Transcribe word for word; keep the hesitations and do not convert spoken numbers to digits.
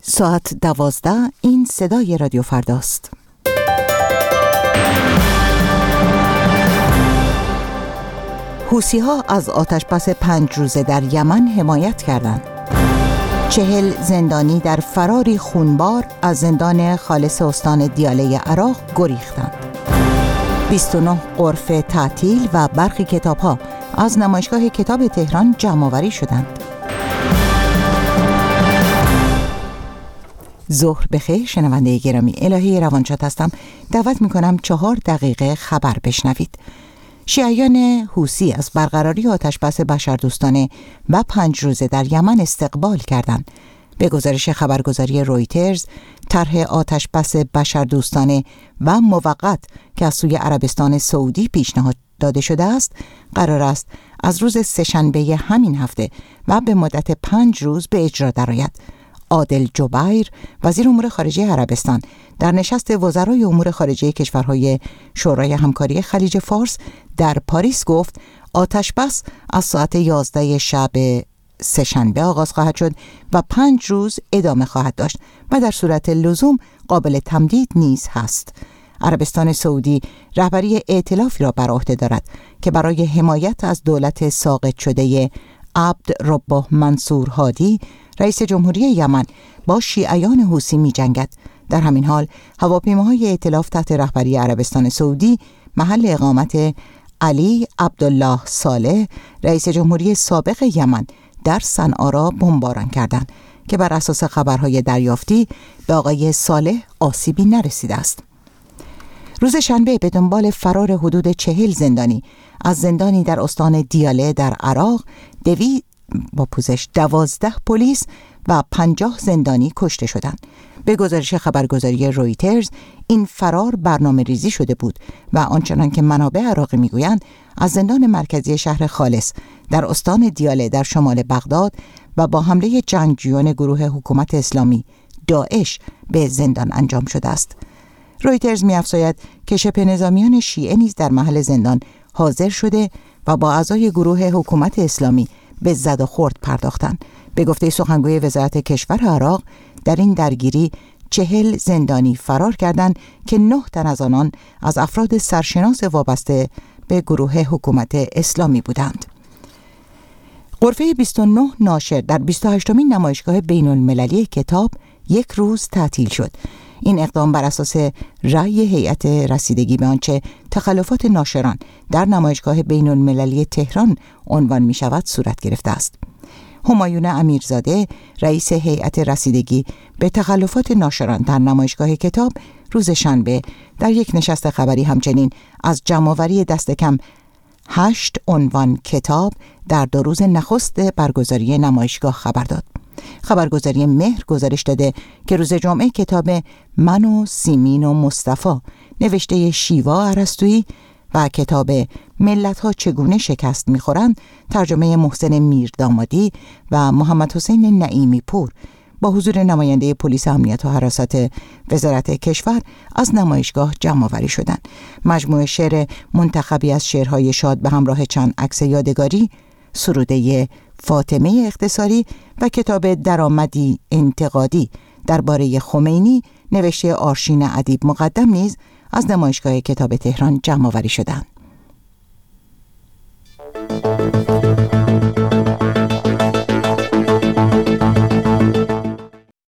ساعت دوازده، این صدای رادیو فرداست. حوثی‌ها از آتش‌بس پنج روزه در یمن حمایت کردند. چهل زندانی در فراری خونبار از زندان خالص استان دیاله عراق گریختند. بیست و نه غرفه تعطیل و برخی کتاب‌ها از نمایشگاه کتاب تهران جمع‌آوری شدند. ظهر بخیر شنونده گرامی، الهی روانشاد هستم. دعوت می‌کنم چهار دقیقه خبر بشنوید. شیعیان حوثی از برقراری آتش‌بس بشردوستانه و پنج روزه در یمن استقبال کردند. به گزارش خبرگزاری رویترز، طرح آتش‌بس بشردوستانه و موقت که از سوی عربستان سعودی پیشنهاد داده شده است، قرار است از روز سه‌شنبه همین هفته و به مدت پنج روز به اجرا درآید. عادل جبیر، وزیر امور خارجه عربستان، در نشست وزرای امور خارجه کشورهای شورای همکاری خلیج فارس در پاریس گفت آتش‌بس از ساعت یازده شب سه‌شنبه آغاز خواهد شد و پنج روز ادامه خواهد داشت و در صورت لزوم قابل تمدید نیز هست. عربستان سعودی رهبری ائتلافی را بر عهده دارد که برای حمایت از دولت ساقط شده عبد ربه منصور هادی، رئیس جمهوری یمن، با شیعیان حوثی می جنگد. در همین حال هواپیماهای ائتلاف تحت رهبری عربستان سعودی محل اقامت علی عبدالله صالح، رئیس جمهوری سابق یمن، در صنعا را بمباران کردند که بر اساس خبرهای دریافتی به آقای صالح آسیبی نرسیده است. روز شنبه به دنبال فرار حدود چهل زندانی از زندانی در استان دیاله در عراق، دوی با پوزش دوازده پلیس و پنجاه زندانی کشته شدند. به گزارش خبرگزاری رویترز، این فرار برنامه ریزی شده بود و آنچنان که منابع عراقی میگویند از زندان مرکزی شهر خالص در استان دیاله در شمال بغداد و با حمله جنگجویان گروه حکومت اسلامی داعش به زندان انجام شده است. رویترز می‌افزاید که شبه نظامیان شیعه نیز در محل زندان حاضر شده و با اعضای گروه حکومت اسلامی به زد و خورد پرداختند. به گفته سخنگوی وزارت کشور عراق، در این درگیری چهل زندانی فرار کردند که نه تن از آنان از افراد سرشناس وابسته به گروه حکومت اسلامی بودند. غرفه بیست و نه ناشر در بیست و هشتمین نمایشگاه بین المللی کتاب یک روز تعطیل شد. این اقدام بر اساس رأی هیئت رسیدگی به آنچه تخلفات ناشران در نمایشگاه بین المللی تهران عنوان می شود صورت گرفته است. همایون امیرزاده، رئیس هیئت رسیدگی به تخلفات ناشران در نمایشگاه کتاب، روز شنبه در یک نشست خبری همچنین از جمع‌آوری دست کم هشت عنوان کتاب در دو روز نخست برگزاری نمایشگاه خبر داد. خبرگزاری مهر گزارش داده که روز جمعه کتاب من و سیمین و مصطفی نوشته شیوا ارسطویی و کتاب ملت‌ها چگونه شکست می‌خورند ترجمه محسن میردامادی و محمد حسین نعیمی پور با حضور نماینده پلیس امنیت و حراست وزارت کشور از نمایشگاه جمع‌آوری شدند. مجموعه شعر منتخبی از شعرهای شاد به همراه چند عکس یادگاری، سروده فاطمه اختصاری و کتاب درآمدی انتقادی درباره خمینی نوشته آرشین ادیب مقدم نیز از نمایشگاه کتاب تهران جمع‌آوری شدند.